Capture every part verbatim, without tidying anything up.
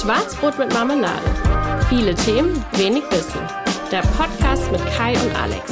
Schwarzbrot mit Marmelade. Viele Themen, wenig Wissen. Der Podcast mit Kai und Alex.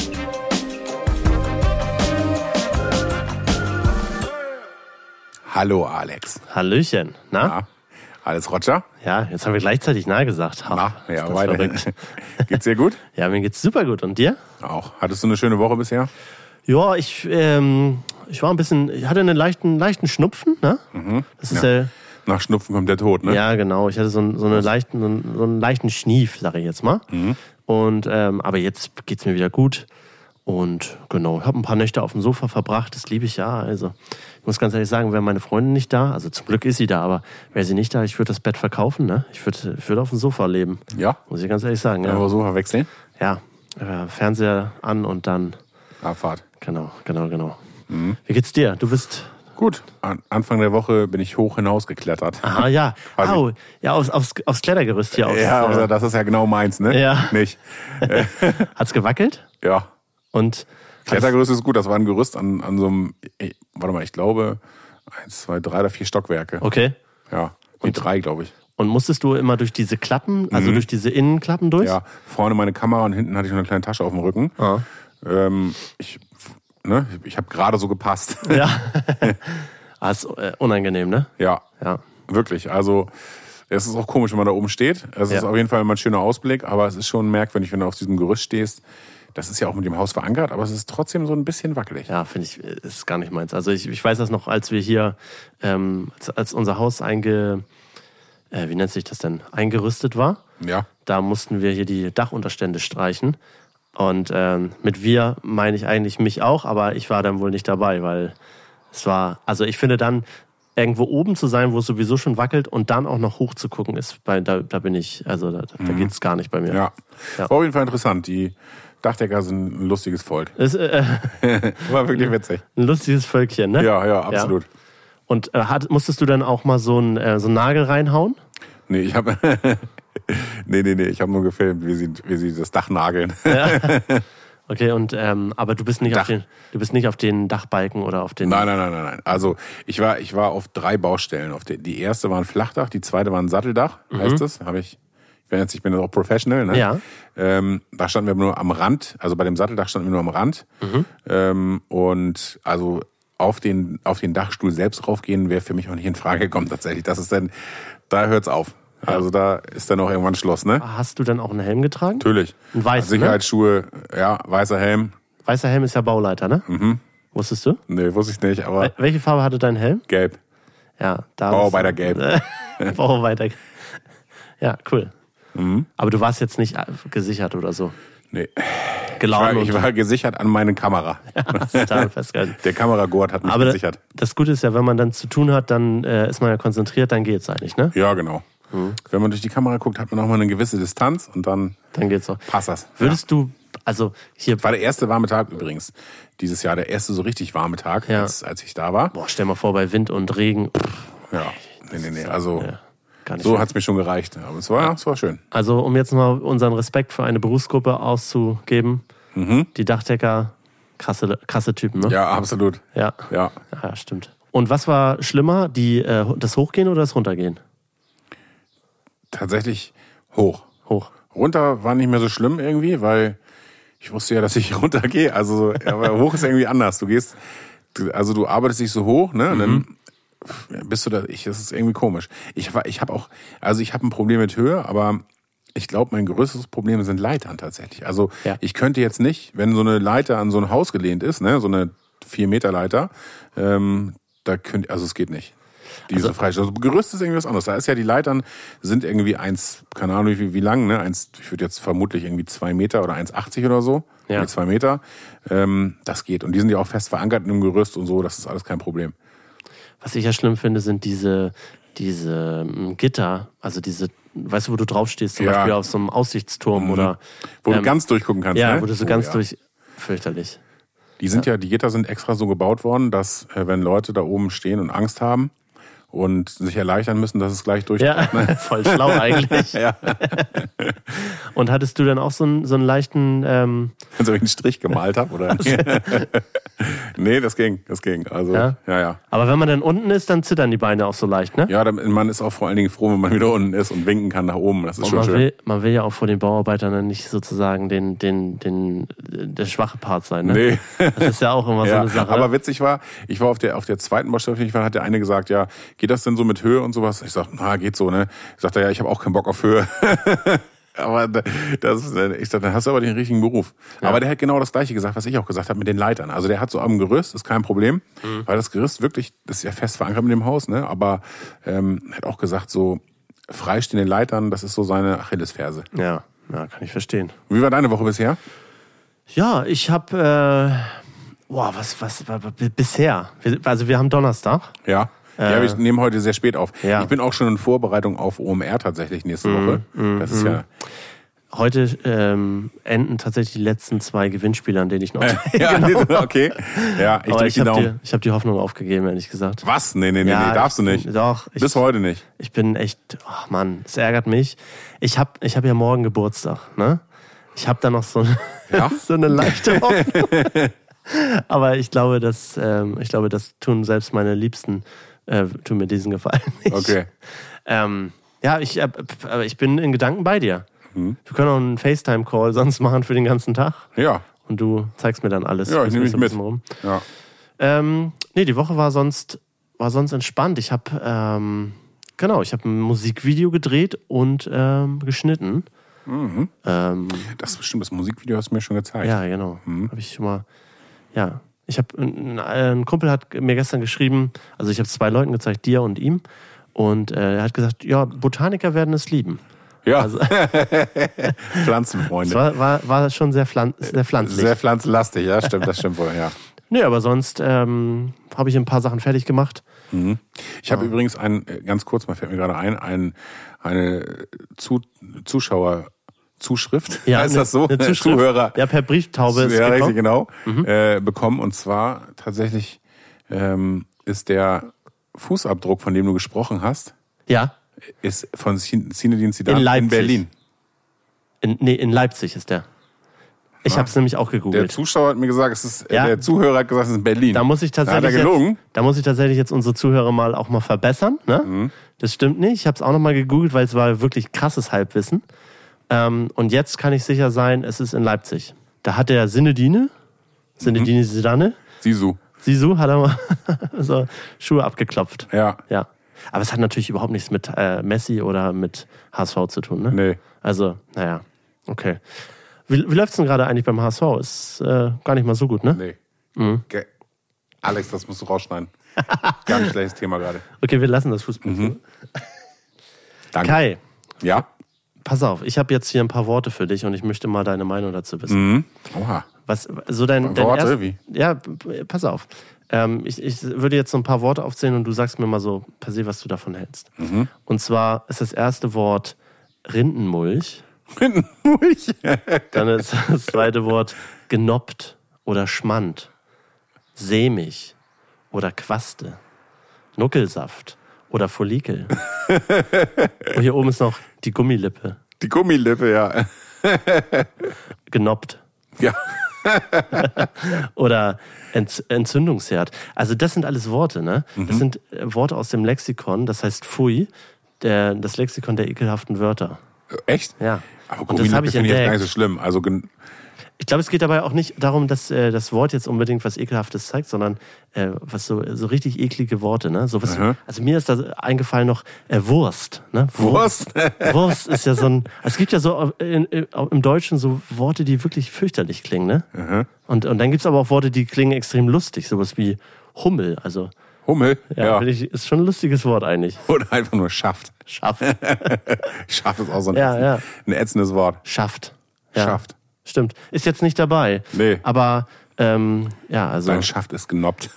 Hallo Alex. Hallöchen. Na? Ja. Alles Roger? Ja, jetzt haben wir gleichzeitig Na gesagt. Ha, Na, ja, weiter. Geht's dir gut? Ja, mir geht's super gut. Und dir? Auch. Hattest du eine schöne Woche bisher? Ja, ich, ähm, ich war ein bisschen, ich hatte einen leichten, leichten Schnupfen, ne? Mhm. Das ist ja. ja. Nach Schnupfen kommt der Tod, ne? Ja, genau. Ich hatte so, einen, so, eine leichten, so, einen, so einen leichten Schnief, sage ich jetzt mal. Mhm. Und, ähm, aber jetzt geht's mir wieder gut. Und genau, ich habe ein paar Nächte auf dem Sofa verbracht, das liebe ich ja. Also ich muss ganz ehrlich sagen, wäre meine Freundin nicht da, also zum Glück ist sie da, aber wäre sie nicht da, ich würde das Bett verkaufen, ne? Ich würde ich würd auf dem Sofa leben. Ja? Muss ich ganz ehrlich sagen. Ja, aber Sofa wechseln? Ja, äh, Fernseher an und dann... Abfahrt. Genau, genau, genau. Mhm. Wie geht's dir? Du bist... Gut. An Anfang der Woche bin ich hoch hinausgeklettert. Aha, ja. Also, oh, ja, aufs, aufs, aufs Klettergerüst hier. Aufs, ja, also äh, das ist ja genau meins, ne? Ja. Nicht? Hat's gewackelt? Ja. Und... Klettergerüst ist gut, das war ein Gerüst an, an so einem, warte mal, ich glaube, eins, zwei, drei oder vier Stockwerke. Okay. Ja, die drei, glaube ich. Und musstest du immer durch diese Klappen, also mhm. durch diese Innenklappen durch? Ja, vorne meine Kamera und hinten hatte ich noch eine kleine Tasche auf dem Rücken. Ah. Ähm, ich ne, ich habe gerade so gepasst. Ja. Ah, ist äh, unangenehm, ne? Ja, Ja. wirklich. Also es ist auch komisch, wenn man da oben steht. Es Ja. ist auf jeden Fall immer ein schöner Ausblick, aber es ist schon merkwürdig, wenn du auf diesem Gerüst stehst. Das ist ja auch mit dem Haus verankert, aber es ist trotzdem so ein bisschen wackelig. Ja, finde ich, ist gar nicht meins. Also ich, ich weiß das noch, als wir hier, ähm, als, als unser Haus einge, äh, wie nennt sich das denn, eingerüstet war. Ja. Da mussten wir hier die Dachunterstände streichen. Und ähm, mit wir meine ich eigentlich mich auch, aber ich war dann wohl nicht dabei, weil es war, also ich finde dann, irgendwo oben zu sein, wo es sowieso schon wackelt und dann auch noch hoch zu gucken, ist bei, da, da bin ich, also da, da mhm. geht's gar nicht bei mir. Ja. Ja. War auf jeden Fall interessant. Die Dachdecker sind ein lustiges Volk. Ist, äh, War wirklich witzig. ein lustiges Völkchen, ne? Ja, ja, absolut. Ja. Und äh, hat, musstest du dann auch mal so einen, äh, so einen Nagel reinhauen? Nee, ich habe nee, nee, nee, ich habe nur gefilmt, wie sie, wie sie das Dach nageln. Ja. Okay, und ähm, aber du bist nicht Dach. auf den, du bist nicht auf den Dachbalken oder auf den. Nein, nein, nein, nein, nein. Also ich war, ich war auf drei Baustellen. Auf der, die erste war ein Flachdach, die zweite war ein Satteldach, mhm. heißt das. Habe ich. Ich bin jetzt, ich bin jetzt auch Professional, ne? Ja. Ähm, da standen wir nur am Rand, also bei dem Satteldach standen wir nur am Rand. Mhm. Ähm, und also auf den, auf den Dachstuhl selbst raufgehen, wäre für mich auch nicht in Frage gekommen tatsächlich. Das ist dann, da hört's auf. Ja. Also da ist dann auch irgendwann Schluss, ne? Hast du dann auch einen Helm getragen? Natürlich. Ein weißer, Sicherheitsschuhe, ne? Ja, weißer Helm. Weißer Helm ist ja Bauleiter, ne? Mhm. Wusstest du? Nee, wusste ich nicht, aber. Welche Farbe hatte dein Helm? Gelb. Ja, da. Bauarbeiter gelb. Bauarbeiter. Ja, cool. Mhm. Aber du warst jetzt nicht gesichert oder so? Nee. Geladen. Ich war, ich war gesichert an meine Kamera. Ja, total festgehalten. Der Kameragurt hat mich Aber gesichert. Das Gute ist ja, wenn man dann zu tun hat, dann äh, ist man ja konzentriert, dann geht's eigentlich, ne? Ja, genau. Mhm. Wenn man durch die Kamera guckt, hat man auch mal eine gewisse Distanz und dann, dann geht's auch. passt das. Würdest ja. du, also hier... War der erste warme Tag übrigens. Dieses Jahr der erste so richtig warme Tag, ja. als, als ich da war. Boah, stell mal vor, bei Wind und Regen. Ja, nee, nee, nee. Also ja, gar nicht so schön. hat's mir schon gereicht. Aber es war, es war schön. Also um jetzt mal unseren Respekt für eine Berufsgruppe auszugeben, Mhm. die Dachdecker, krasse, krasse Typen, ne? Ja, absolut. Ja. Ja. Ja, stimmt. Und was war schlimmer, die, äh, das Hochgehen oder das Runtergehen? Tatsächlich hoch. Hoch. Runter war nicht mehr so schlimm irgendwie, weil ich wusste ja, dass ich runtergehe. Also, aber hoch ist irgendwie anders. Du gehst, du, also du arbeitest dich so hoch, ne? Und dann bist du da, ich, das ist irgendwie komisch. Ich war, ich habe auch, also ich habe ein Problem mit Höhe, aber ich glaube, mein größtes Problem sind Leitern tatsächlich. Also ja. ich könnte jetzt nicht, wenn so eine Leiter an so ein Haus gelehnt ist, ne, so eine vier Meter Leiter, ähm, da könnte, also es geht nicht. Diese also, Freistellung. Also Gerüst ist irgendwie was anderes. Da ist ja die Leitern sind irgendwie eins, keine Ahnung wie, wie lang, ne? Eins, ich würde jetzt vermutlich irgendwie zwei Meter oder eins achtzig oder so. Ja. Irgendwie zwei Meter. Ähm, das geht. Und die sind ja auch fest verankert in dem Gerüst und so. Das ist alles kein Problem. Was ich ja schlimm finde, sind diese, diese Gitter, also diese, weißt du, wo du draufstehst, zum ja. Beispiel auf so einem Aussichtsturm mhm. oder. Wo ähm, du ganz durchgucken kannst, ja, ne? wo du so oh, ganz ja. durch, fürchterlich. Die sind ja. ja, die Gitter sind extra so gebaut worden, dass, äh, wenn Leute da oben stehen und Angst haben und sich erleichtern müssen, dass es gleich durch. Ja, Ne? voll schlau eigentlich. Ja. Und hattest du dann auch so einen, so einen leichten... Ähm So wie ich einen Strich gemalt habe, oder? Nee, das ging, das ging. Also, Ja? ja, ja. Aber wenn man dann unten ist, dann zittern die Beine auch so leicht, ne? Ja, dann- man ist auch vor allen Dingen froh, wenn man wieder unten ist und winken kann nach oben. Das ist Und schon man schön. will, man will ja auch vor den Bauarbeitern dann nicht sozusagen den, den, den, der schwache Part sein, ne? Nee. Das ist ja auch immer so Ja, eine Sache. aber witzig war, ich war auf der auf der zweiten Baustelle, ich war, hat der eine gesagt, ja, geht das denn so mit Höhe und sowas? Ich sag, na, geht so, ne? Ich sagte, ja, ich habe auch keinen Bock auf Höhe. Aber das, ich dachte, dann hast du aber den richtigen Beruf. Ja. Aber der hat genau das Gleiche gesagt, was ich auch gesagt habe mit den Leitern. Also der hat so am Gerüst, ist kein Problem, mhm. weil das Gerüst wirklich, das ist ja fest verankert mit dem Haus, ne? Aber ähm, er hat auch gesagt, so freistehende Leitern, das ist so seine Achillesferse. Ja, ja, kann ich verstehen. Wie war deine Woche bisher? Ja, ich habe, äh, boah, was, was, was, bisher, also wir haben Donnerstag. Ja. Äh, ja, wir nehmen heute sehr spät auf. Ja. Ich bin auch schon in Vorbereitung auf O M R tatsächlich nächste Woche. Mm, das ist mm. ja. Heute ähm, enden tatsächlich die letzten zwei Gewinnspiele, an denen ich noch ja, genau. okay. Ja, ich Aber drück ich die habe Daumen. die, ich hab die Hoffnung aufgegeben, ehrlich gesagt. Was? Nee, nee, nee, Ja, nee, darfst du ich- nicht. Doch. Ich, Bis heute nicht. Ich bin echt, ach Mann, es ärgert mich. Ich habe ich hab ja morgen Geburtstag, ne? Ich habe da noch so, Ja? so eine leichte Hoffnung. Aber ich glaube, dass, ähm, ich glaube, das tun selbst meine Liebsten, äh, tun mir diesen Gefallen nicht. Okay. Ähm, ja, ich, äh, aber ich bin in Gedanken bei dir. Mhm. Wir können auch einen FaceTime-Call sonst machen für den ganzen Tag. Ja. Und du zeigst mir dann alles. Ja, ich Bis nehme mir dich so ein mit. bisschen rum. Ja. Ähm, nee, die Woche war sonst, war sonst entspannt. Ich habe, ähm, genau, ich habe ein Musikvideo gedreht und ähm, geschnitten. Mhm. Ähm, Das ist bestimmt das Musikvideo, hast du mir schon gezeigt. ja, genau. Mhm. Habe ich schon mal, ja. Ich habe, ein, ein Kumpel hat mir gestern geschrieben, also ich habe es zwei Leuten gezeigt, dir und ihm. Und äh, er hat gesagt, ja, Botaniker werden es lieben. Ja. Also, Pflanzenfreunde. es war, war, war schon sehr, pflan sehr pflanzlich. Sehr pflanzenlastig, ja, stimmt, das stimmt wohl, ja. Nee, aber sonst ähm, habe ich ein paar Sachen fertig gemacht. Mhm. Ich habe übrigens ein, ganz kurz, mal fällt mir gerade ein, ein eine Zu Zuschauer Zuschrift, Ja, heißt eine- das so? eine Zuschrift. Zuhörer. Ja, per Brieftaube ist ja, gekommen. richtig, genau. Mhm. Äh, bekommen. Und zwar tatsächlich ähm, ist der Fußabdruck, von dem du gesprochen hast, Ja, ist von Zinedine Zidane In in, Leipzig. Berlin. in, nee, in Leipzig ist der. Ich Ja. habe es nämlich auch Der gegoogelt. Zuschauer hat mir gesagt, es ist, äh, Ja. der Zuhörer hat gesagt, es ist in Berlin. Da muss ich Da hat tatsächlich er gelogen. Jetzt, da muss ich tatsächlich jetzt unsere Zuhörer mal auch mal verbessern. Ne? Mhm. Das stimmt nicht. Ich habe es auch nochmal gegoogelt, weil es war wirklich krasses Halbwissen. Ähm, und jetzt kann ich sicher sein, es ist in Leipzig. Da hat der Sinedine, Sinedine Mhm. Zidane, Sisu. Sisu, hat er mal so Schuhe abgeklopft. Ja. Ja. Aber es hat natürlich überhaupt nichts mit äh, Messi oder mit H S V zu tun. Ne? Nee. Also, naja, okay. Wie, wie läuft es denn gerade eigentlich beim H S V? Ist äh, gar nicht mal so gut, ne? Nee. Mhm. Ge Alex, das musst du rausschneiden. Gar nicht schlechtes Thema gerade. Okay, wir lassen das Fußball. Mhm. Danke. Kai, Ja? pass auf, ich habe jetzt hier ein paar Worte für dich und ich möchte mal deine Meinung dazu wissen. Mhm. Oha. Was, so dein, dein Worte, erst- wie? Ja, p- pass auf. Ähm, ich, ich würde jetzt so ein paar Worte aufzählen und du sagst mir mal so per se, was du davon hältst. Mhm. Und zwar ist das erste Wort Rindenmulch, Rindenmulch. dann ist das zweite Wort genoppt oder schmand, sämig oder Quaste, Nuckelsaft oder Follikel. Und hier oben ist noch die Gummilippe, Die Gummilippe, ja. genoppt. Ja. Oder Ent Entzündungsherd. Also das sind alles Worte, ne? Mhm. Das sind äh, Worte aus dem Lexikon, das heißt Pfui, der, das Lexikon der ekelhaften Wörter. Echt? Ja. Aber Und das habe Gummilippe ich finde ich jetzt gar entdeckt. nicht so schlimm. Also, gen- Ich glaube, es geht dabei auch nicht darum, dass äh, das Wort jetzt unbedingt was Ekelhaftes zeigt, sondern äh, was so, so richtig eklige Worte, ne? So was, Mhm. also mir ist da eingefallen noch äh, Wurst, ne? Wurst? Wurst ist ja so ein, es gibt ja so in, in, im Deutschen so Worte, die wirklich fürchterlich klingen, ne? Mhm. Und, und dann gibt es aber auch Worte, die klingen extrem lustig, sowas wie Hummel, also Hummel? ja, Ja. finde ich, ist schon ein lustiges Wort eigentlich. Oder einfach nur schafft. Schafft. Schafft ist auch so ein, Ja, ätzend, ja. ein ätzendes Wort. Schafft. Ja, Schafft. Stimmt. Ist jetzt nicht dabei. Nee. Aber ähm, ja, also Dein Schaft ist genoppt.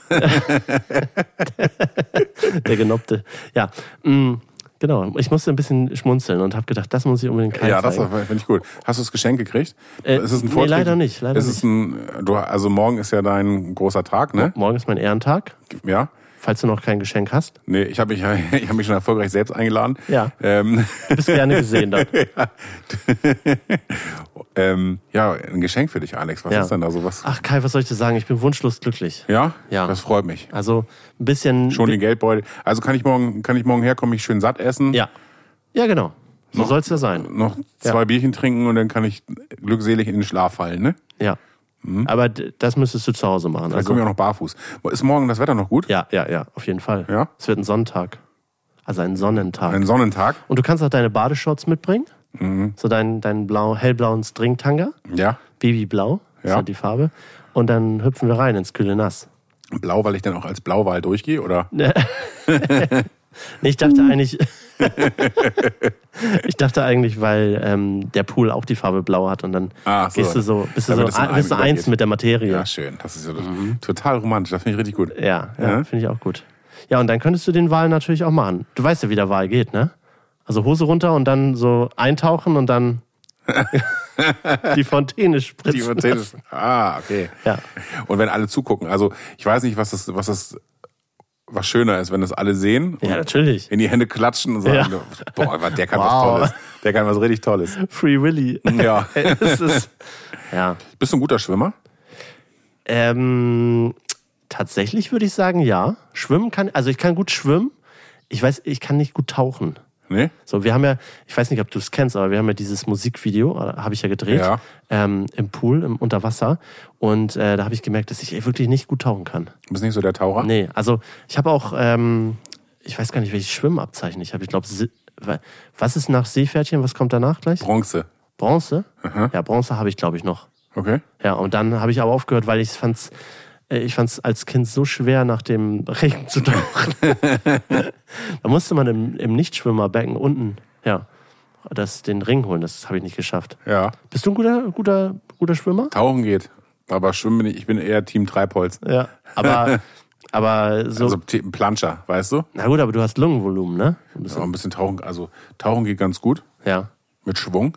der Genoppte. Ja, mh, genau. Ich musste ein bisschen schmunzeln und habe gedacht, das muss ich unbedingt Kai Ja, das zeigen. finde ich gut. Hast du das Geschenk gekriegt? Äh, ist es ein nee, Vortrag? leider nicht, leider ist es ein, du, also morgen ist ja dein großer Tag, ne? Morgen ist mein Ehrentag. Ja. falls du noch kein Geschenk hast. Nee, ich habe mich, ich hab mich schon erfolgreich selbst eingeladen. Ja, ähm. du bist gerne gesehen dann. ja. ähm, ja, ein Geschenk für dich, Alex. Was ja. ist denn da so was? Ach Kai, was soll ich dir sagen? Ich bin wunschlos glücklich. Ja? Ja. Das freut mich. Also ein bisschen... Schon den Geldbeutel. Also kann ich morgen, kann ich morgen herkommen, mich schön satt essen? Ja, ja genau. So soll es ja sein. Noch zwei ja. Bierchen trinken und dann kann ich glückselig in den Schlaf fallen, ne? Ja. Mhm. Aber das müsstest du zu Hause machen. Vielleicht also, komme ich auch noch barfuß. Ist morgen das Wetter noch gut? Ja, ja, ja, auf jeden Fall. Ja? Es wird ein Sonntag. Also ein Sonnentag. Ein Sonnentag? Und du kannst auch deine Badeshorts mitbringen. Mhm. So deinen, deinen blau, hellblauen Stringtanga. Ja. Babyblau, ist ja. halt die Farbe. Und dann hüpfen wir rein ins kühle Nass. Blau, weil ich dann auch als Blauwal durchgehe, oder? Nee, ich dachte eigentlich... ich dachte eigentlich, weil ähm, der Pool auch die Farbe blau hat und dann ah, so. gehst du so, bist du so ein, bist du eins mit der Materie. Ja, schön. Das ist ja mhm. total romantisch. Das finde ich richtig gut. Ja, ja, ja. finde ich auch gut. Ja, und dann könntest du den Wal natürlich auch machen. Du weißt ja, wie der Wal geht, ne? Also Hose runter und dann so eintauchen und dann die Fontäne spritzen. Die Fontäne. Ah, okay. Ja. Und wenn alle zugucken, also ich weiß nicht, was das, was das was schöner ist, wenn das alle sehen. Ja, natürlich. In die Hände klatschen und sagen, ja. boah, der kann wow. was Tolles. Der kann was richtig Tolles. Free Willy. Ja. Es ist, ja. Bist du ein guter Schwimmer? Ähm, tatsächlich würde ich sagen, ja. Schwimmen kann, also ich kann gut schwimmen. Ich weiß, ich kann nicht gut tauchen. Nee? So, wir haben ja, ich weiß nicht, ob du es kennst, aber wir haben ja dieses Musikvideo, habe ich ja gedreht, ja. Ähm, im Pool, im Unterwasser. Und äh, da habe ich gemerkt, dass ich ey, wirklich nicht gut tauchen kann. Du bist nicht so der Taucher? Nee, also ich habe auch, ähm, ich weiß gar nicht, welches Schwimmabzeichen ich habe. Ich glaube, was ist nach Seepferdchen, was kommt danach gleich? Bronze. Bronze? Aha. Ja, Bronze habe ich, glaube ich, noch. Okay. Ja, und dann habe ich aber aufgehört, weil ich fand's Ich fand es als Kind so schwer, nach dem Regen zu tauchen. Da musste man im, im Nichtschwimmerbecken unten, ja, das, den Ring holen. Das habe ich nicht geschafft. Ja. Bist du ein guter, guter, guter Schwimmer? Tauchen geht. Aber schwimmen bin ich, ich bin eher Team Treibholz. Ja. Aber, aber so. Also Planscher, weißt du? Na gut, aber du hast Lungenvolumen, ne? Ein bisschen, ein bisschen Tauchen. Also Tauchen geht ganz gut. Ja. Mit Schwung.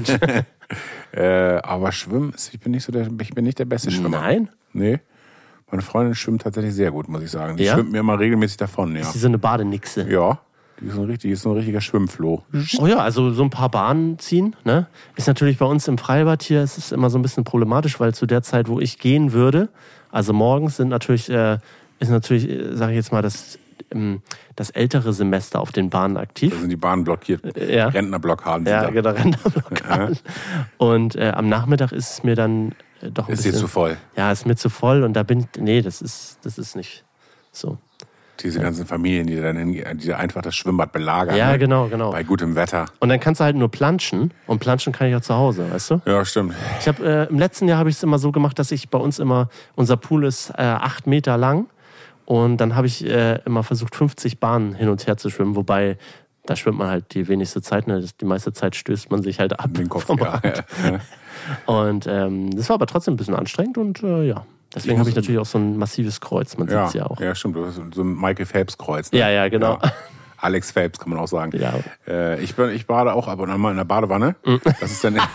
äh, aber Schwimmen, ich bin nicht so der, ich bin nicht der beste Schwimmer. Nein? Nee. Meine Freundin schwimmt tatsächlich sehr gut, muss ich sagen. Die ja? schwimmt mir immer regelmäßig davon, ja. Ist die so eine Badenixe? Ja, die ist ein, richtig, die ist so ein richtiger Schwimmfloh. Oh ja, also so ein paar Bahnen ziehen, ne? Ist natürlich bei uns im Freibad hier, ist es immer so ein bisschen problematisch, weil zu der Zeit, wo ich gehen würde, also morgens sind natürlich, äh, ist natürlich, sage ich jetzt mal, das, ähm, das ältere Semester auf den Bahnen aktiv. Da sind die Bahnen blockiert. Ja. Rentnerblockaden sind ja, da. genau, Rentnerblockaden. Ja. Und äh, am Nachmittag ist es mir dann äh, doch ein ist bisschen... Ist dir zu voll? Ja, ist mir zu voll und da bin ich... Nee, das ist, das ist nicht so. Diese ganzen Familien, die dann hingehen, die einfach das Schwimmbad belagern. Ja, ne? genau, genau. Bei gutem Wetter. Und dann kannst du halt nur planschen. Und planschen kann ich ja zu Hause, weißt du? Ja, stimmt. Ich habe äh, im letzten Jahr habe ich es immer so gemacht, dass ich bei uns immer, unser Pool ist äh, acht Meter lang. Und dann habe ich äh, immer versucht, fünfzig Bahnen hin und her zu schwimmen. Wobei, da schwimmt man halt die wenigste Zeit. Ne? Die meiste Zeit stößt man sich halt ab. Den Kopf, vom ja, Rand. ja. Und ähm, das war aber trotzdem ein bisschen anstrengend. Und äh, ja, deswegen habe ich natürlich auch so ein massives Kreuz. Man sieht es ja, ja auch. Ja, stimmt. Du hast so ein Michael Phelps-Kreuz. Ne? Ja, ja, genau. Ja. Alex Phelps kann man auch sagen. Ja. Äh, ich, bin, ich bade auch ab und an mal in der Badewanne. Mhm. Das ist dann,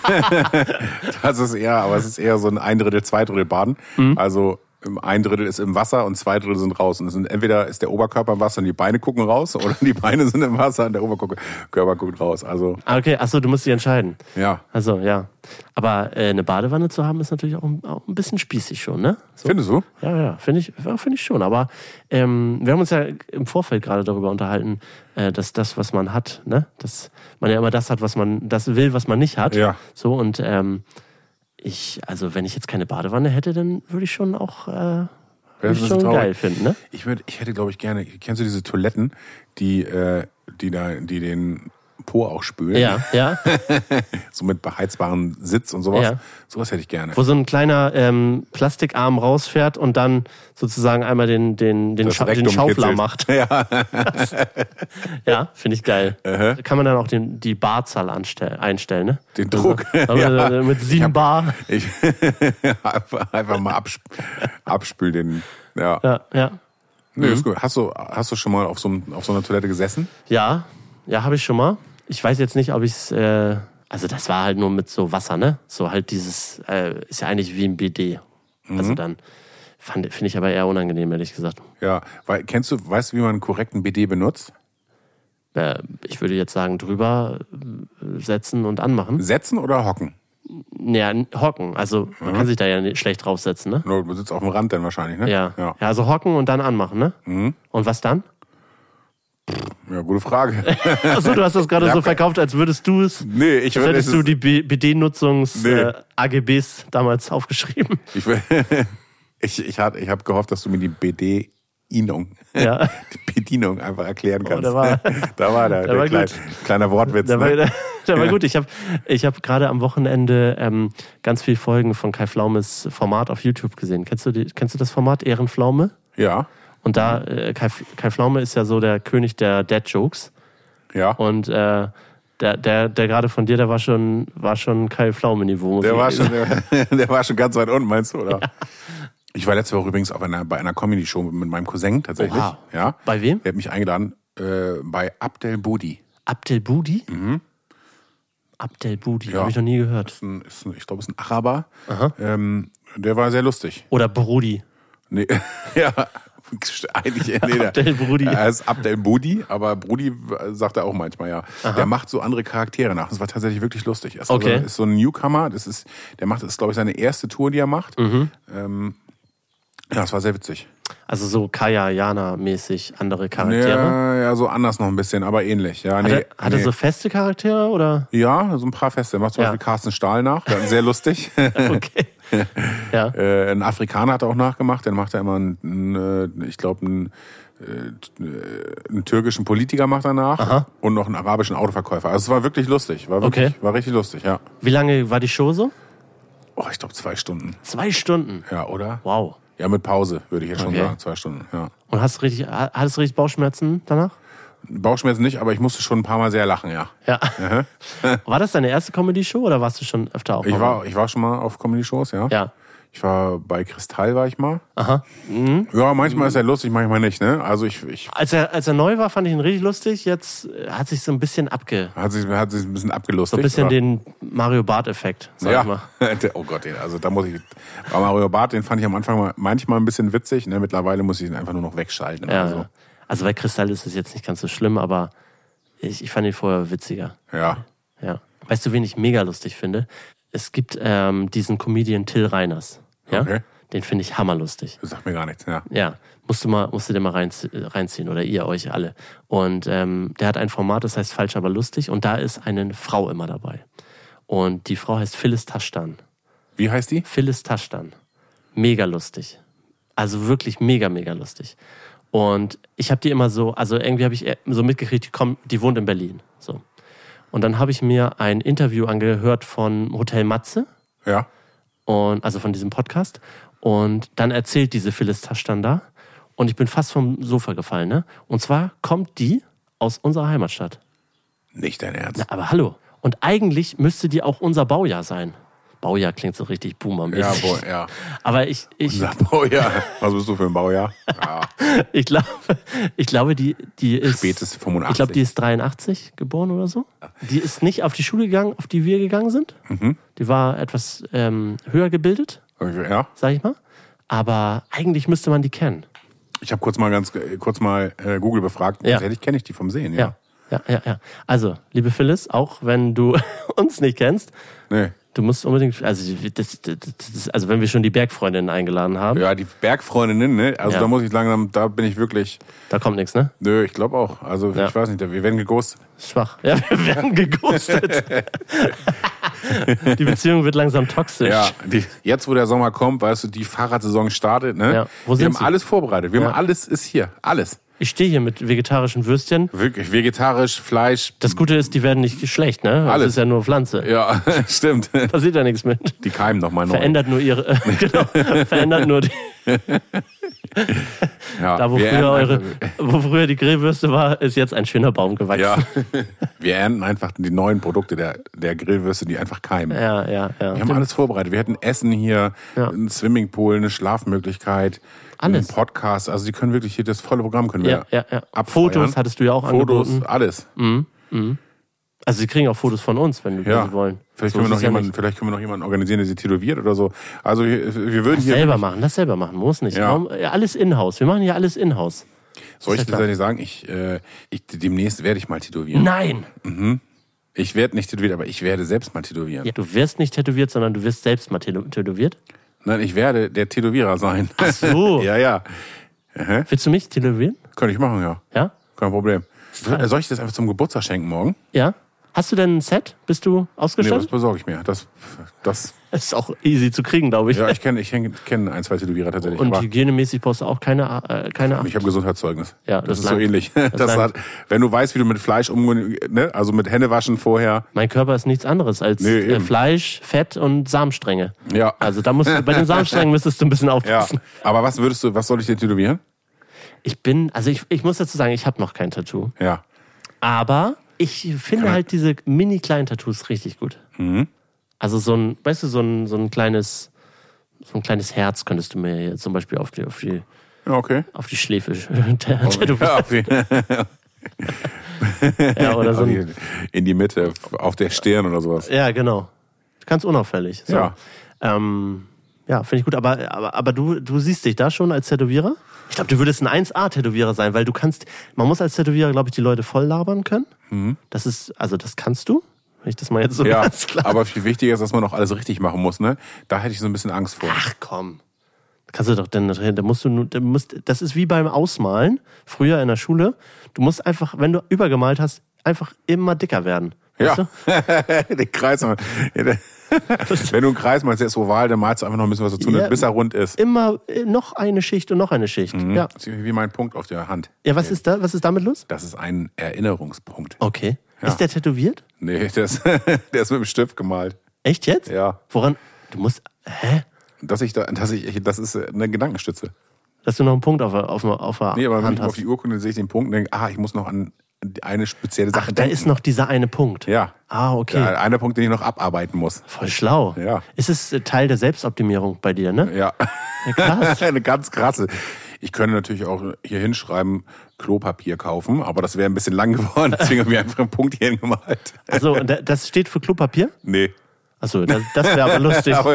das ist eher, aber es ist eher so ein ein Drittel, zwei Drittel Baden. Mhm. Also ein Drittel ist im Wasser und zwei Drittel sind raus. Und es sind entweder ist der Oberkörper im Wasser und die Beine gucken raus, oder die Beine sind im Wasser und der Oberkörper guckt raus. Also okay, achso, du musst dich entscheiden. Ja. Also ja. Aber äh, eine Badewanne zu haben ist natürlich auch ein, auch ein bisschen spießig schon, ne? So. Findest du? Ja, ja, finde ich, ja, finde ich schon. Aber ähm, wir haben uns ja im Vorfeld gerade darüber unterhalten, äh, dass das, was man hat, ne, dass man ja immer das hat, was man, das will, was man nicht hat. Ja. So und ähm, ich, also wenn ich jetzt keine Badewanne hätte, dann würde ich schon auch äh, würde ich schon geil finden, ne? Ich würde, ich hätte, glaube ich, gerne. Kennst du diese Toiletten, die, äh, die da, die den Po auch spülen? Ja, ja. So mit beheizbaren Sitz und sowas. Ja. Sowas hätte ich gerne. Wo so ein kleiner ähm, Plastikarm rausfährt und dann sozusagen einmal den, den, den, Scha den Schaufler kitzelt. Macht. Ja, ja, finde ich geil. Uh-huh. Da kann man dann auch den, die Barzahl einstellen, ne? Den Druck. Also, ja. Mit sieben hab, Bar. Ich, einfach mal absp abspül den. Ja. Ja, ja. Nee, mhm. ist gut. Hast du, hast du schon mal auf so, einem, auf so einer Toilette gesessen? Ja, ja, habe ich schon mal. Ich weiß jetzt nicht, ob ich es, äh, also das war halt nur mit so Wasser, ne? So halt dieses, äh, ist ja eigentlich wie ein B D. Mhm. Also dann Finde ich aber eher unangenehm, ehrlich gesagt. Ja, weil, kennst du, weißt du, wie man einen korrekten B D benutzt? Äh, ich würde jetzt sagen, drüber setzen und anmachen. Setzen oder hocken? Ja, hocken. Also man mhm. kann sich da ja nicht schlecht draufsetzen, ne? Du sitzt auf dem Rand dann wahrscheinlich, ne? Ja. Ja, ja also hocken und dann anmachen, ne? Mhm. Und was dann? Ja, gute Frage. Achso, du hast das gerade ja, so verkauft, als würdest du es. Nee, ich würde. Hättest du die B D-Nutzungs-A G Bs nee. äh, damals aufgeschrieben? Ich, ich, ich, ich habe gehofft, dass du mir die B D Bedienung. Ja. Die Bedienung einfach erklären kannst. Oh, da war, da war der, da war der klein, kleiner Wortwitz. Da war, ne? da, da war gut. Ich habe ich hab gerade am Wochenende ähm, ganz viele Folgen von Kai Pflaumes Format auf YouTube gesehen. Kennst du, die, kennst du das Format Ehrenpflaume? Ja. Und da, äh, Kai, Kai Pflaume ist ja so der König der Dad-Jokes. Ja. Und äh, der, der, der gerade von dir, der war schon, war schon Kai Pflaume-Niveau. Der war schon, der, der war schon ganz weit unten, meinst du, oder? Ja. Ich war letzte Woche übrigens auf einer, bei einer Comedy-Show mit meinem Cousin tatsächlich. Wow. Ja. Bei wem? Der hat mich eingeladen äh, bei Abdel Budi. Abdel Budi? Mhm. Abdel Budi, ja. habe ich noch nie gehört. Ist ein, ist ein, ich glaube, es ist ein Araber. Ähm, der war sehr lustig. Oder Brudi. Nee, ja, eigentlich, nee, der, Abdel Brudi. Er ist Abdel Budi, aber Brudi sagt er auch manchmal, ja. Aha. Der macht so andere Charaktere nach. Das war tatsächlich wirklich lustig. Er ist, okay. also, ist so ein Newcomer. Das ist, der macht, das ist, glaube ich, seine erste Tour, die er macht. Mhm. Ähm, ja, das war sehr witzig. Also so Kaya Jana-mäßig andere Charaktere? Ja, ja, so anders noch ein bisschen, aber ähnlich. Ja, hat, nee, er, hat nee. er so feste Charaktere, oder? Ja, so ein paar feste. Er macht zum ja. Beispiel Carsten Stahl nach. Sehr lustig. Okay. Ja. äh, ein Afrikaner hat er auch nachgemacht. Den macht er immer einen, einen ich glaube, einen, einen türkischen Politiker macht er nach. Aha. Und noch einen arabischen Autoverkäufer. Also es war wirklich lustig. War wirklich, okay. war richtig lustig, ja. Wie lange war die Show so? Oh, ich glaube zwei Stunden. Zwei Stunden? Ja, oder? Wow. Ja, mit Pause, würde ich jetzt schon okay. sagen. Zwei Stunden, ja. Und hast du richtig, hattest du richtig Bauchschmerzen danach? Bauchschmerzen nicht, aber ich musste schon ein paar Mal sehr lachen, ja. Ja. War das deine erste Comedy-Show oder warst du schon öfter auf? Ich war, ich war schon mal auf Comedy-Shows, ja. Ja. Ich war bei Kristall, war ich mal. Aha. Mhm. Ja, manchmal ist er lustig, manchmal nicht, ne? Also ich, ich als er als er neu war, fand ich ihn richtig lustig. Jetzt hat sich so ein bisschen abge hat sich hat sich ein bisschen abgelustigt. So ein bisschen oder? Den Mario Barth Effekt, sag ja. ich mal. Oh Gott, also da muss ich bei Mario Barth, den fand ich am Anfang mal, manchmal ein bisschen witzig, ne? Mittlerweile muss ich ihn einfach nur noch wegschalten. Ja. Also. also bei Kristall ist es jetzt nicht ganz so schlimm, aber ich, ich fand ihn vorher witziger. Ja. Ja. Weißt du, wen ich mega lustig finde? Es gibt ähm, diesen Comedian Till Reiners. Ja. Okay. Den finde ich hammerlustig. Das sagt mir gar nichts, ja. Ja, musst du, mal, musst du dir mal reinziehen oder ihr euch alle. Und ähm, der hat ein Format, das heißt Falsch, aber lustig. Und da ist eine Frau immer dabei. Und die Frau heißt Phyllis Taschdan. Wie heißt die? Phyllis Taschdan. Mega lustig. Also wirklich mega, mega lustig. Und ich habe die immer so, also irgendwie habe ich so mitgekriegt, die, kommt, die wohnt in Berlin. So. Und dann habe ich mir ein Interview angehört von Hotel Matze. Ja. Und, also von diesem Podcast. Und dann erzählt diese Phyllis Taschdan da. Und ich bin fast vom Sofa gefallen, ne? Und zwar kommt die aus unserer Heimatstadt. Nicht dein Ernst. Na, aber hallo. Und eigentlich müsste die auch unser Baujahr sein. Baujahr klingt so richtig boomermäßig. Ja, boah, ja. Aber ich... ich unser Baujahr. Was bist du für ein Baujahr? Ja. ich glaube, ich glaube, die, die ist... Spätestens fünfundachtzig. Ich glaube, die ist dreiundachtzig geboren oder so. Die ist nicht auf die Schule gegangen, auf die wir gegangen sind. Mhm. Die war etwas ähm, höher gebildet. Ja. Sag ich mal. Aber eigentlich müsste man die kennen. Ich habe kurz mal ganz kurz mal äh, Google befragt. Ja. Tatsächlich kenne ich die vom Sehen, ja. Ja, ja, ja, ja. Also, liebe Phyllis, auch wenn du uns nicht kennst, nee. du musst unbedingt, also, das, das, das, also wenn wir schon die Bergfreundinnen eingeladen haben. Ja, die Bergfreundinnen, ne? Also ja. da muss ich langsam, da bin ich wirklich... Da kommt nichts, ne? Nö, ich glaube auch. Also ja. ich weiß nicht, wir werden geghostet. Schwach. Ja, wir werden geghostet. Die Beziehung wird langsam toxisch. Ja, die, jetzt wo der Sommer kommt, weißt du, die Fahrradsaison startet, ne? Ja. Wo wir sind haben Sie? alles vorbereitet. Wir ja. haben alles ist hier, alles. Ich stehe hier mit vegetarischen Würstchen. Wirklich, vegetarisch, Fleisch. Das Gute ist, die werden nicht schlecht, ne? Das alles. ist ja nur Pflanze. Ja, stimmt. Passiert ja nichts mit. Die keimen noch mal neu. Verändert nur ihre, äh, genau, verändert nur die. Ja, da, wo früher, eure, wo früher die Grillwürste war, ist jetzt ein schöner Baum gewachsen. Ja, wir ernten einfach die neuen Produkte der, der Grillwürste, die einfach keimen. Ja, ja, ja. Wir haben alles vorbereitet. Wir hatten Essen hier, ja. einen Swimmingpool, eine Schlafmöglichkeit, alles. einen Podcast. Also Sie können wirklich hier das volle Programm können ja, wir ja, ja. abfeuern. Fotos hattest du ja auch Fotos, angeboten. alles. Mhm. Mhm. Also sie kriegen auch Fotos von uns, wenn, wenn Ja. sie wollen. Vielleicht So können, wir ist noch es ja jemanden, nicht. vielleicht können wir noch jemanden organisieren, der sie tätowiert oder so. Also wir, wir würden Das hier... selber wirklich- machen, das selber machen, muss nicht. Ja. Warum, ja, alles in-house. Wir machen ja alles in-house. Soll ich ist ja das klar. nicht sagen? Ich, äh, ich, demnächst werde ich mal tätowieren. Nein! Ich werde nicht tätowiert, aber ich werde selbst mal tätowieren. Ja, du wirst nicht tätowiert, sondern du wirst selbst mal tätow- tätowiert. Nein, ich werde der Tätowierer sein. Ach so. ja, ja. Aha. Willst du mich tätowieren? Könnte ich machen, ja. Ja? Kein Problem. Soll ich das einfach zum Geburtstag schenken morgen? Ja? Hast du denn ein Set? Bist du Nee, das ausgestattet? besorge ich mir. Das, das, Das ist auch easy zu kriegen, glaube ich. ja, ich kenne ich kenn, kenn ein, zwei Tätowierer tatsächlich. Und aber hygienemäßig brauchst du auch keine, äh, keine Acht. ich habe Gesundheitszeugnis. Ja, das, das ist so langt. ähnlich. Das Das langt. hat, wenn du weißt, wie du mit Fleisch umgehen, ne? Also mit Händewaschen vorher. Mein Körper ist nichts anderes als Nee, äh, eben. Fleisch, Fett und Samenstränge. Ja. Also da musst du, bei den Samensträngen müsstest du ein bisschen Ja. aufpassen. Aber was würdest du, was soll ich dir tätowieren? Ich bin, also ich, ich muss dazu sagen, ich habe noch kein Tattoo. Ja. Aber ich finde Kann- halt diese mini kleinen Tattoos richtig gut. Mhm. Also so ein, weißt du, so ein, so ein kleines, so ein kleines Herz könntest du mir hier zum Beispiel auf die, auf die, Ja, okay. auf die Schläfe tätowieren. Ja, auf jeden- Ja, oder so ein, in die Mitte, auf der Stirn oder sowas. ja, genau. Ganz unauffällig. So. Ja. Ähm, ja, finde ich gut. Aber, aber, aber du, du siehst dich da schon als Tätowierer? Ich glaube, du würdest ein eins A-Tätowierer sein, weil du kannst, man muss als Tätowierer, glaube ich, die Leute voll labern können. Das ist, also das kannst du, wenn ich das mal jetzt so Ja, ganz klar. aber viel wichtiger ist, dass man noch alles richtig machen muss, ne? Da hätte ich so ein bisschen Angst vor. Ach komm. Kannst du doch, denn da musst du, nur- da musst, das ist wie beim Ausmalen, früher in der Schule. Du musst einfach, wenn du übergemalt hast, einfach immer dicker werden. Weißt Ja. du? Den Kreis. Ja, der- Wenn du einen Kreis malst, der ist oval, dann malst du einfach noch ein bisschen was dazu, Ja. bis er rund ist. Immer äh, noch eine Schicht und noch eine Schicht. Ja. Das ist wie mein Punkt auf der Hand. Ja, was ist da, was ist damit los? Das ist ein Erinnerungspunkt. Okay. Ja. Ist der tätowiert? Nee, der ist, der ist mit dem Stift gemalt. Echt jetzt? Ja. Woran? Du musst, hä? Dass ich da, dass ich, das ist eine Gedankenstütze. Dass du noch einen Punkt auf, der- auf, der- auf der Nee, aber wenn Hand ich auf hast. die Urkunde sehe ich den Punkt und denke, ah, ich muss noch an eine spezielle Sache Ach, da denken. ist noch dieser eine Punkt. Ja. Ah, okay. Ja, einer Punkt, den ich noch abarbeiten muss. Voll schlau. Ja. Ist es äh, Teil der Selbstoptimierung bei dir, ne? Ja. Ja, krass. Eine ganz krasse. Ich könnte natürlich auch hier hinschreiben, Klopapier kaufen, aber das wäre ein bisschen lang geworden, deswegen habe ich einfach einen Punkt hier hingemalt. Also, und da- das steht für Klopapier? Nee. Achso, das, das wäre aber lustig. Aber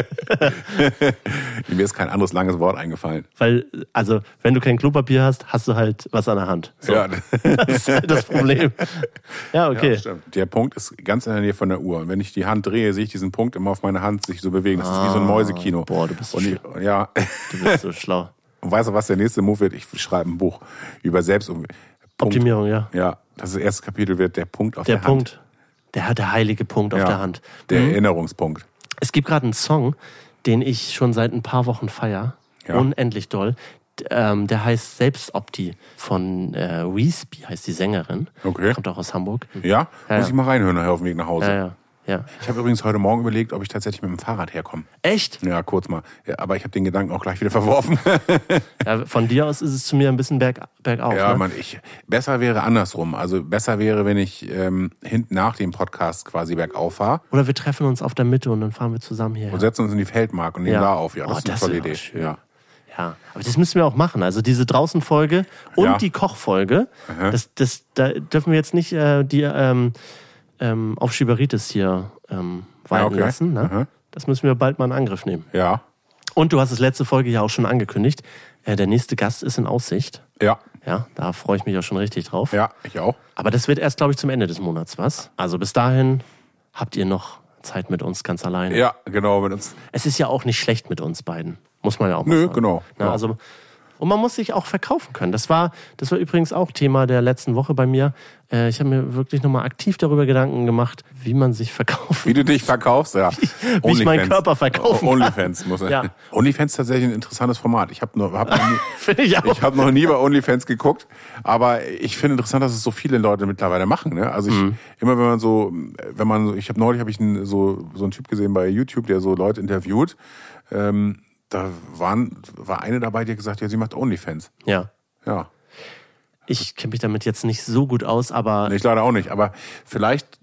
mir ist kein anderes langes Wort eingefallen. Weil, also, wenn du kein Klopapier hast, hast du halt was an der Hand. So. Ja. Das ist halt das Problem. Ja, okay. Ja, stimmt. Der Punkt ist ganz in der Nähe von der Uhr. Und wenn ich die Hand drehe, sehe ich diesen Punkt immer auf meiner Hand sich so bewegen. Das ist wie so ein Mäusekino. boah, du bist so Und ich, ja. Du bist so schlau. Und weißt du, was der nächste Move wird? Ich schreibe ein Buch über Selbstum. Punkt. Optimierung, ja. Ja, das erste Kapitel wird der Punkt auf Der der, Punkt. Hand. Der hat der heilige Punkt auf Ja, der Hand. Der Mhm. Erinnerungspunkt. Es gibt gerade einen Song, den ich schon seit ein paar Wochen feier. Ja. Unendlich doll. D- Ähm, der heißt Selbstopti von äh, Weesby, heißt die Sängerin. Okay. Kommt auch aus Hamburg. Ja? Ja, Muss ja. ich mal reinhören nachher auf dem Weg nach Hause. Ja, ja, ja. Ich habe übrigens heute Morgen überlegt, ob ich tatsächlich mit dem Fahrrad herkomme. Echt? Ja, kurz mal. Ja, aber ich habe den Gedanken auch gleich wieder verworfen. Ja, von dir aus ist es zu mir ein bisschen berg, bergauf. Ja, ne? man, ich, besser wäre andersrum. Also besser wäre, wenn ich ähm, hinten nach dem Podcast quasi bergauf fahre Oder wir treffen uns auf der Mitte und dann fahren wir zusammen hierher. und setzen uns in die Feldmark und nehmen Ja. da auf. Ja, das Oh, ist eine das tolle wäre Idee. schön. Ja. Ja, aber das müssen wir auch machen. Also diese Draußen-Folge und Ja. die Kochfolge, Aha. das, das, da dürfen wir jetzt nicht äh, die ähm, ähm, Aufschieberitis hier ähm, walten Ja, okay. lassen. Ne? Aha. Das müssen wir bald mal in Angriff nehmen. Ja. Und du hast es letzte Folge ja auch schon angekündigt. Äh, der nächste Gast ist in Aussicht. Ja. Ja, da freue ich mich auch schon richtig drauf. Ja, ich auch. Aber das wird erst, glaube ich, zum Ende des Monats was. Also bis dahin habt ihr noch Zeit mit uns ganz alleine. Ja, genau. Mit uns. Es ist ja auch nicht schlecht mit uns beiden. Muss man ja auch mal Nö, sagen. genau. Na, Ja. also, und man muss sich auch verkaufen können. Das war, das war übrigens auch Thema der letzten Woche bei mir. Äh, ich habe mir wirklich nochmal aktiv darüber Gedanken gemacht, wie man sich verkauft. Wie du dich verkaufst, ja. wie ich meinen Onlyfans. Körper verkaufen kann. Onlyfans muss Ja. Onlyfans ist tatsächlich ein interessantes Format. Ich habe noch, hab noch, nie- Finde ich auch. ich hab noch nie bei Onlyfans geguckt, aber ich finde interessant, dass es so viele Leute mittlerweile machen. Ne? Also ich Mhm. immer, wenn man so, wenn man so, ich habe neulich habe ich einen, so so einen Typ gesehen bei YouTube, der so Leute interviewt. Ähm, da waren war eine dabei, die hat gesagt, ja, sie macht Onlyfans. Ja. Ja, Ich kenne mich damit jetzt nicht so gut aus, aber ich leider auch nicht, aber vielleicht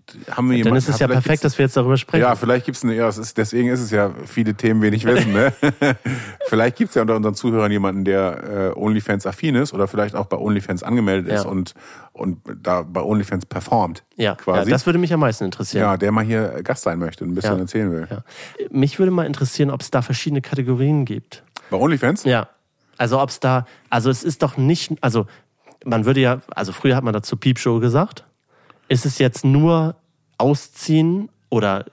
haben wir jemanden. Dann ist es ja perfekt, dass wir jetzt darüber sprechen. Ja, vielleicht gibt's eine, ja, es ist, deswegen ist es ja viele Themen wenig wissen, ne? Vielleicht gibt's ja unter unseren Zuhörern jemanden, der äh, OnlyFans-affin ist oder vielleicht auch bei OnlyFans angemeldet Ja. ist und, und da bei OnlyFans performt. Ja, quasi. ja, das würde mich am meisten interessieren. Ja, der mal hier Gast sein möchte und ein bisschen Ja. erzählen will. Ja. Mich würde mal interessieren, ob es da verschiedene Kategorien gibt. Bei OnlyFans? Ja. Also ob es da, also es ist doch nicht, also man würde ja, also früher hat man dazu Piepshow gesagt. Ist es jetzt nur Ausziehen oder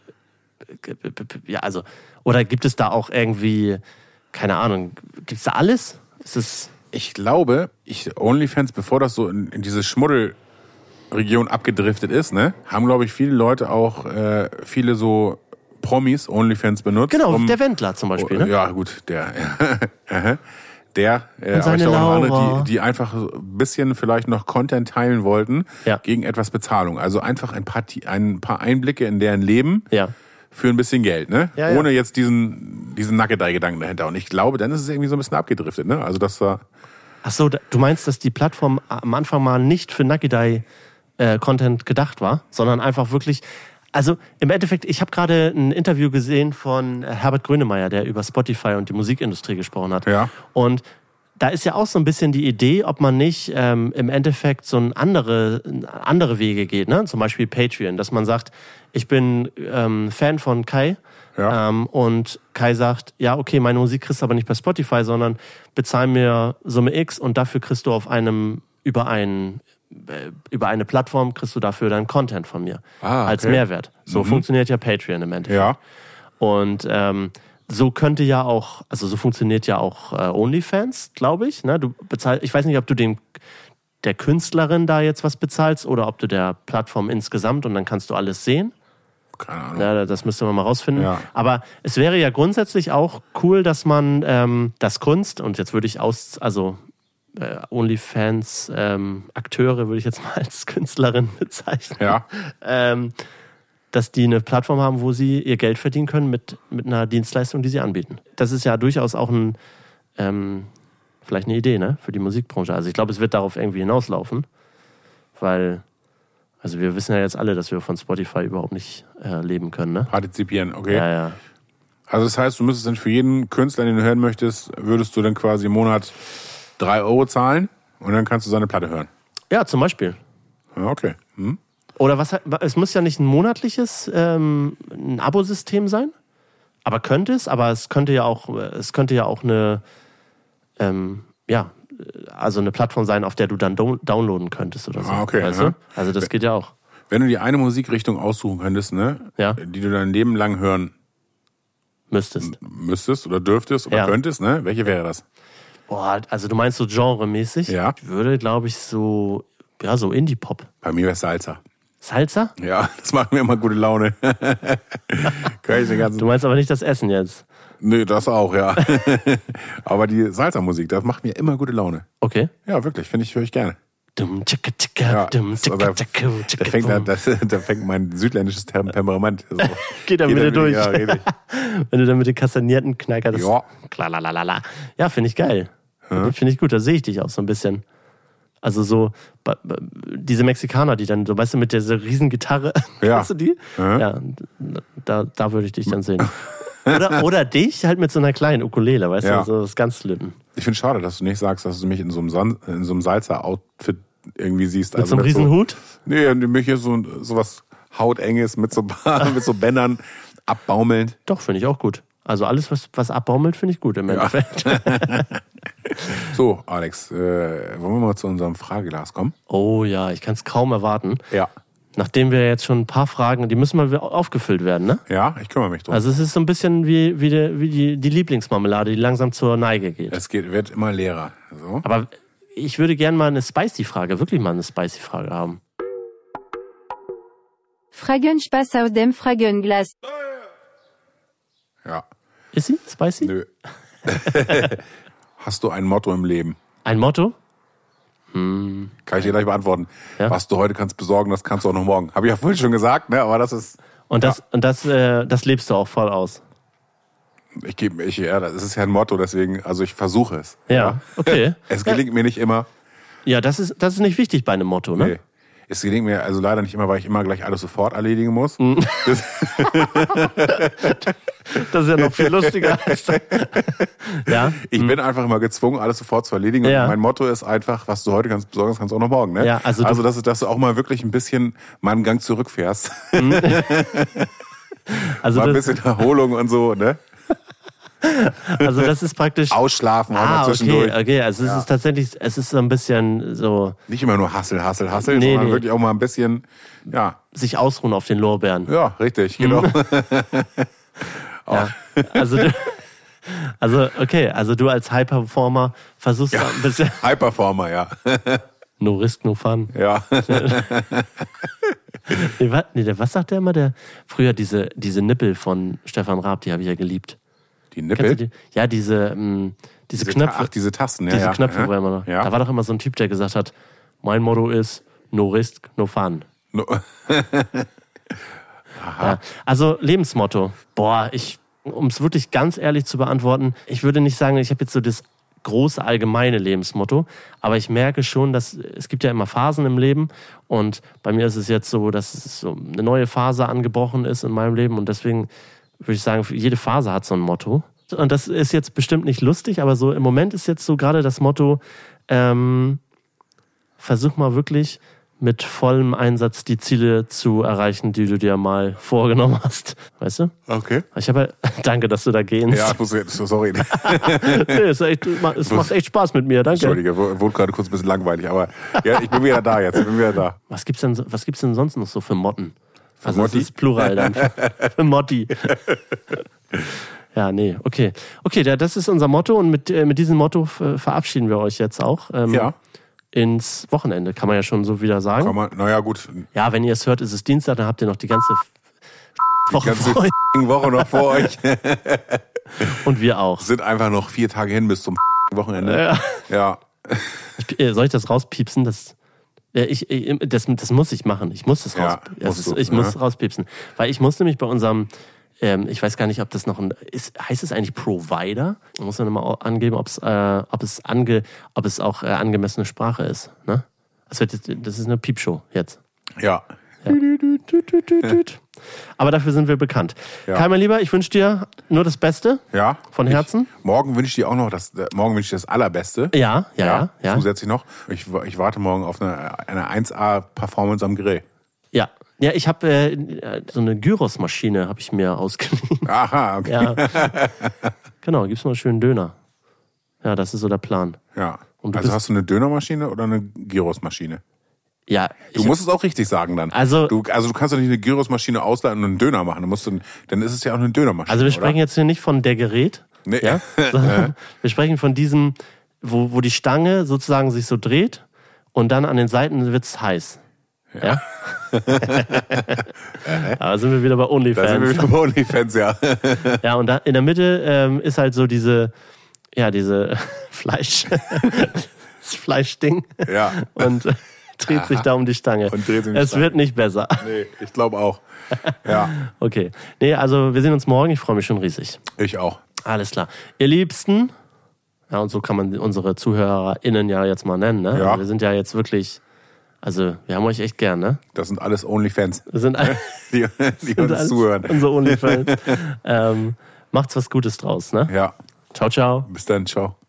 ja, also oder gibt es da auch irgendwie, keine Ahnung, gibt es da alles? Ist es Ich glaube, ich OnlyFans, bevor das so in, in diese Schmuddelregion abgedriftet ist, ne, haben, glaube ich, viele Leute auch, äh, viele so Promis OnlyFans benutzt. Genau, um, der Wendler zum Beispiel, ne? Ja, gut, der. Ja. Der, äh, Und seine aber ich glaube auch noch Laura. andere, die, die einfach so ein bisschen vielleicht noch Content teilen wollten Ja. gegen etwas Bezahlung. Also einfach ein paar, ein paar Einblicke in deren Leben Ja. für ein bisschen Geld, ne? Ja, ja. Ohne jetzt diesen, diesen Nackedei-Gedanken dahinter. Und ich glaube, dann ist es irgendwie so ein bisschen abgedriftet, ne? Also das war. Ach so, da- du meinst, dass die Plattform am Anfang mal nicht für Nackedei-Content gedacht war, sondern einfach wirklich. Also im Endeffekt, ich habe gerade ein Interview gesehen von Herbert Grönemeyer, der über Spotify und die Musikindustrie gesprochen hat. Ja. Und da ist ja auch so ein bisschen die Idee, ob man nicht ähm, im Endeffekt so ein andere, andere Wege geht, ne? Zum Beispiel Patreon, dass man sagt, ich bin ähm, Fan von Kai. Ja. Ähm, und Kai sagt, ja, okay, meine Musik kriegst du aber nicht bei Spotify, sondern bezahl mir Summe X und dafür kriegst du auf einem, über einen, äh, über eine Plattform kriegst du dafür deinen Content von mir. Ah, okay. Als Mehrwert. So Mhm. funktioniert ja Patreon im Endeffekt. Ja. Und ähm, so könnte ja auch, also so funktioniert ja auch äh, OnlyFans, glaube ich. Ne? Du bezahlst, ich weiß nicht, ob du dem der Künstlerin da jetzt was bezahlst oder ob du der Plattform insgesamt und dann kannst du alles sehen. Keine Ahnung. Ja, das müsste man mal rausfinden. Ja. Aber es wäre ja grundsätzlich auch cool, dass man ähm, das Kunst, und jetzt würde ich aus, also äh, OnlyFans ähm, Akteure würde ich jetzt mal als Künstlerin bezeichnen. Ja. Ähm, dass die eine Plattform haben, wo sie ihr Geld verdienen können mit, mit einer Dienstleistung, die sie anbieten. Das ist ja durchaus auch ein, ähm, vielleicht eine Idee, ne, für die Musikbranche. Also ich glaube, es wird darauf irgendwie hinauslaufen, weil, also wir wissen ja jetzt alle, dass wir von Spotify überhaupt nicht äh, leben können, ne? Partizipieren, okay. Ja, ja. Also das heißt, du müsstest dann für jeden Künstler, den du hören möchtest, würdest du dann quasi im Monat drei Euro zahlen und dann kannst du seine Platte hören. Ja, zum Beispiel. Ja, okay. Hm. Oder was, es muss ja nicht ein monatliches ähm, ein Abosystem sein, aber könnte es, aber es könnte ja auch, es könnte ja auch eine, ähm, ja, also eine Plattform sein, auf der du dann do- downloaden könntest oder so. Ah, okay, Weißt ja. du? Also das geht ja auch. Wenn du dir eine Musikrichtung aussuchen könntest, ne, Ja. die du dein Leben lang hören Müsstest. müsstest oder dürftest oder Ja. könntest, ne, welche wäre das? Boah, also du meinst so genremäßig? Ja. Ich würde, glaube ich, so, ja, so Indie-Pop. Bei mir wäre es Salsa. Salsa? Ja, das macht mir immer gute Laune. Kann ich den ganzen Du meinst aber nicht das Essen jetzt. Nee, das auch, ja. Aber die Salsa-Musik, das macht mir immer gute Laune. Okay. Ja, wirklich, finde ich, höre ich gerne. Dum, tschicka, Ja, tschicka, dum, das- tschicka, da, tschicka, da, tschicka, fängt, da, bum. das, da fängt mein südländisches Tem- Temperament. So. Geht da wieder durch. Ja, richtig. Wenn du dann mit den kastanierten Knacker das. Ja. Klalalala. Ja, finde ich geil. Finde ich gut, da sehe ich dich auch so ein bisschen. Also so, ba- ba- diese Mexikaner, die dann, so weißt du, mit dieser riesen Gitarre, Ja. kennst du die? Mhm. Ja, da, da würde ich dich dann sehen. Oder, oder dich halt mit so einer kleinen Ukulele, weißt Ja. du, so das ganz Slippen. Ich finde schade, dass du nicht sagst, dass du mich in so einem, San- in so einem Salsa-Outfit irgendwie siehst. Mit so einem riesen so, Hut? Nee, mich hier so, so was Hautenges mit so, mit so Bändern abbaumelnd. Doch, finde ich auch gut. Also alles, was, was abbaumelt, finde ich gut im Endeffekt. So, Alex, äh, wollen wir mal zu unserem Frageglas kommen? Oh ja, ich kann es kaum erwarten. Ja. Nachdem wir jetzt schon ein paar Fragen, die müssen mal wieder aufgefüllt werden, ne? Ja, ich kümmere mich drum. Also es ist so ein bisschen wie, wie, die, wie die, die Lieblingsmarmelade, die langsam zur Neige geht. es geht, wird immer leerer. So. Aber ich würde gerne mal eine Spicy-Frage, wirklich mal eine Spicy-Frage haben. Fragenspaß aus dem Fragenglas. Ja. Ist sie spicy? Nö. Hast du ein Motto im Leben? Ein Motto? Kann ich dir gleich beantworten. Ja. Was du heute kannst besorgen, das kannst du auch noch morgen. Habe ich ja vorhin schon gesagt, ne? Aber das ist. Und das, und das, äh, das lebst du auch voll aus. Ich gebe ich, ja, das ist ja ein Motto, deswegen, also ich versuche es. Ja, okay. Es gelingt mir nicht immer. Ja, das ist, das ist nicht wichtig bei einem Motto, ne? Nee. Es gelingt mir also leider nicht immer, weil ich immer gleich alles sofort erledigen muss. Mhm. Das, Das ist ja noch viel lustiger. Als ja. ich mhm. bin einfach immer gezwungen, alles sofort zu erledigen. Ja. Und mein Motto ist einfach, was du heute kannst besorgen, kannst du auch noch morgen. Ne? Ja, also, also du, dass, du, dass du auch mal wirklich ein bisschen mal einen Gang zurückfährst. Mhm. Also mal ein das, bisschen Erholung und so, ne? Also das ist praktisch... Ausschlafen auch ah, mal zwischendurch. okay, okay. Also es Ja. ist tatsächlich, es ist so ein bisschen so... Nicht immer nur Hassel, Hassel, Hassel, Nee, sondern nee. wirklich auch mal ein bisschen, ja, sich ausruhen auf den Lorbeeren. ja, richtig, genau. Mhm. Ja. Also, du, also, okay, also du als High-Performer versuchst Ja. ein bisschen... High-Performer, ja. No risk, no fun. Ja. Nee, was, nee, der, was sagt der immer? Der, früher diese, diese Nippel von Stefan Raab, die habe ich ja geliebt. Die Kennst Nippel? du die? Ja, diese, mh, diese, Diese Knöpfe. Ta- Ach, diese Tasten, ja. diese ja. Knöpfe, ja. wo er immer noch. Ja. Da war doch immer so ein Typ, der gesagt hat, mein Motto ist no risk, no fun. No. Ja. Also Lebensmotto. Boah, ich, um es wirklich ganz ehrlich zu beantworten, ich würde nicht sagen, ich habe jetzt so das große allgemeine Lebensmotto, aber ich merke schon, dass es gibt ja immer Phasen im Leben und bei mir ist es jetzt so, dass es so eine neue Phase angebrochen ist in meinem Leben und deswegen würde ich sagen, jede Phase hat so ein Motto. Und das ist jetzt bestimmt nicht lustig, aber so im Moment ist jetzt so gerade das Motto, ähm, versuch mal wirklich mit vollem Einsatz die Ziele zu erreichen, die du dir mal vorgenommen hast. Weißt du? Okay. Ich habe danke, dass du da gehst. Ja, ich muss jetzt, sorry. Nee, es, ist echt, es macht echt Spaß mit mir, danke. Entschuldige, wurde gerade kurz ein bisschen langweilig, aber ja, ich bin wieder da jetzt, ich bin wieder da. Was gibt's denn, was gibt's denn sonst noch so für Motten? Also Motti? das ist Plural dann. Für Motti. Ja, nee, okay. Okay, das ist unser Motto und mit, mit diesem Motto verabschieden wir euch jetzt auch. Ähm, Ja. Ins Wochenende, kann man ja schon so wieder sagen. Kann man, naja, gut, Ja, wenn ihr es hört, ist es Dienstag, dann habt ihr noch die ganze die Woche ganze vor euch. Woche noch vor euch. Und wir auch. Sind einfach noch vier Tage hin bis zum Wochenende. Ja. Ja. Ich, soll ich das rauspiepsen? Das, ja, ich, ich, das, das muss ich machen. Ich muss das Ja, raus. musst ist, du, ich muss ja. es rauspiepsen. Weil ich muss nämlich bei unserem, ähm, ich weiß gar nicht, ob das noch ein, ist, heißt es eigentlich Provider? Man muss dann immer angeben, ob's, äh, ob es ange, ob es auch äh, angemessene Sprache ist. Ne? Das, wird jetzt, das ist eine Piepshow jetzt. Ja. Ja. Aber dafür sind wir bekannt. Ja. Kai, mein Lieber, ich wünsche dir nur das Beste Ja. von Herzen. Ich, morgen wünsche ich dir auch noch das, morgen wünsche ich das Allerbeste. Ja, ja, ja. ja. Zusätzlich noch. Ich, ich warte morgen auf eine, eine eins A-Performance am Grill. Ja, ja, ich habe äh, so eine Gyros-Maschine habe ich mir ausgeliehen. Aha, okay. Ja. Genau, gibt's mal einen schönen Döner. Ja, das ist so der Plan. Ja. Und du Also bist- hast du eine Dönermaschine oder eine Gyros-Maschine? Ja, Du ich, musst es auch richtig sagen dann. Also- du, also du kannst doch nicht eine Gyros-Maschine ausleihen und einen Döner machen. Du musst du, dann ist es ja auch eine Dönermaschine. also wir sprechen oder? jetzt hier nicht von der Gerät, Nee. ja, sondern wir sprechen von diesem, wo, wo die Stange sozusagen sich so dreht und dann an den Seiten wird's heiß. Ja. Aber sind wir wieder bei Da sind wir OnlyFans. wieder bei OnlyFans, ja. Ja, und da in der Mitte ähm, ist halt so diese, ja, diese Fleisch, das Fleischding. Ja. Und äh, dreht sich da um die Stange. Und dreht sich um die es Stange. wird nicht besser. Nee, ich glaube auch. Ja, Okay. Nee, also wir sehen uns morgen. Ich freue mich schon riesig. ich auch. Alles klar. Ihr Liebsten, ja, und so kann man unsere ZuhörerInnen ja jetzt mal nennen, ne? Ja. Also wir sind ja jetzt wirklich, also wir haben euch echt gern, ne? Das sind alles OnlyFans, Wir sind, all- die, die sind uns alles zuhören. unsere OnlyFans. ähm, macht's was Gutes draus, ne? Ja, Ciao, ciao. bis dann, ciao.